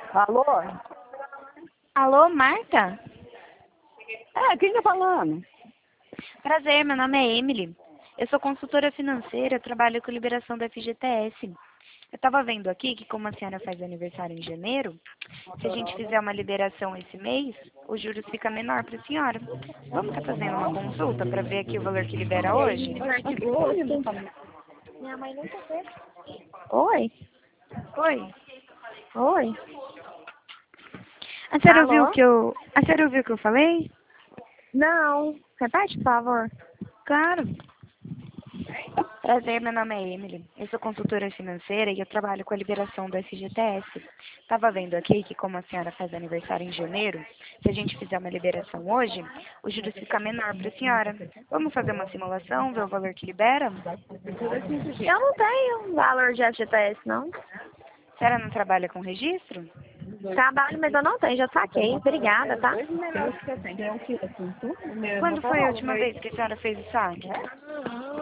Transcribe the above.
Alô? Alô, Marta? Quem tá falando? Prazer, meu nome é Emily. Eu sou consultora financeira, trabalho com liberação da FGTS. Eu estava vendo aqui que como a senhora faz aniversário em janeiro, se a gente fizer uma liberação esse mês, os juros ficam menor para a senhora. Vamos estar fazendo uma consulta para ver aqui o valor que libera hoje? Minha mãe nunca fez. Oi? Oi? Oi? A senhora ouviu Alô? o que eu... A senhora ouviu o que eu falei? Não. Repete, por favor. Claro. Prazer, meu nome é Emily. Eu sou consultora financeira e eu trabalho com a liberação do FGTS. Estava vendo aqui que como a senhora faz aniversário em janeiro, se a gente fizer uma liberação hoje, os juros ficam menor para a senhora. Vamos fazer uma simulação, ver o valor que libera? Eu não tenho valor de FGTS, não. A senhora não trabalha com registro? Trabalho, mas eu não tenho. Já saquei. Obrigada, tá? Quando foi a última vez que a senhora fez o saque?